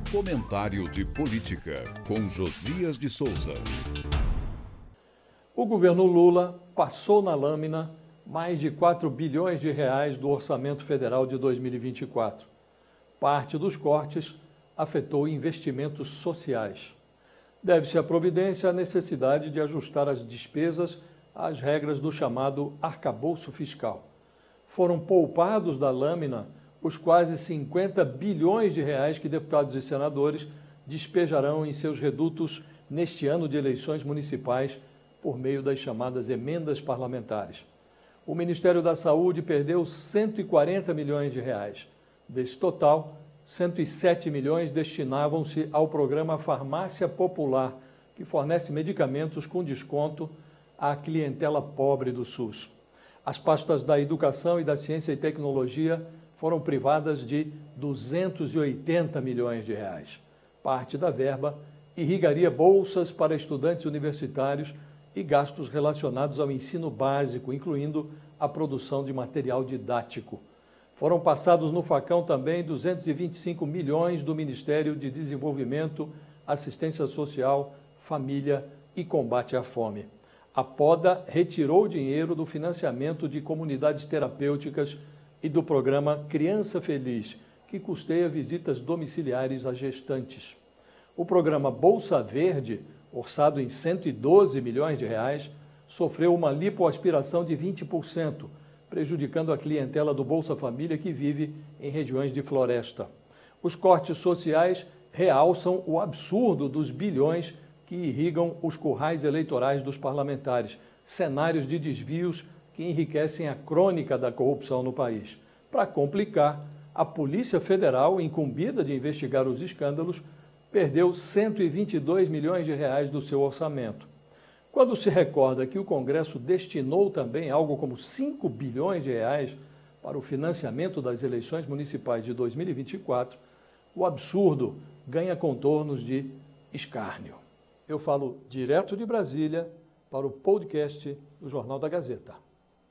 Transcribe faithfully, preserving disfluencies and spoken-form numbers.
Comentário de Política, com Josias de Souza. O governo Lula passou na lâmina mais de quatro bilhões de reais do orçamento federal de dois mil e vinte e quatro. Parte dos cortes afetou investimentos sociais. Deve-se à providência a necessidade de ajustar as despesas às regras do chamado arcabouço fiscal. Foram poupados da lâmina os quase cinquenta bilhões de reais que deputados e senadores despejarão em seus redutos neste ano de eleições municipais por meio das chamadas emendas parlamentares. O Ministério da Saúde perdeu cento e quarenta milhões de reais. Desse total, cento e sete milhões destinavam-se ao programa Farmácia Popular, que fornece medicamentos com desconto à clientela pobre do SUS. As pastas da Educação e da Ciência e Tecnologia foram privadas de duzentos e oitenta milhões de reais. Parte da verba irrigaria bolsas para estudantes universitários e gastos relacionados ao ensino básico, incluindo a produção de material didático. Foram passados no facão também duzentos e vinte e cinco milhões do Ministério de Desenvolvimento, Assistência Social, Família e Combate à Fome. A Poda retirou dinheiro do financiamento de comunidades terapêuticas e do programa Criança Feliz, que custeia visitas domiciliares a gestantes. O programa Bolsa Verde, orçado em cento e doze milhões de reais, sofreu uma lipoaspiração de vinte por cento, prejudicando a clientela do Bolsa Família que vive em regiões de floresta. Os cortes sociais realçam o absurdo dos bilhões que irrigam os currais eleitorais dos parlamentares, cenários de desvios que enriquecem a crônica da corrupção no país. Para complicar, a Polícia Federal, incumbida de investigar os escândalos, perdeu cento e vinte e dois milhões de reais do seu orçamento. Quando se recorda que o Congresso destinou também algo como cinco bilhões de reais para o financiamento das eleições municipais de dois mil e vinte e quatro, o absurdo ganha contornos de escárnio. Eu falo direto de Brasília para o podcast do Jornal da Gazeta.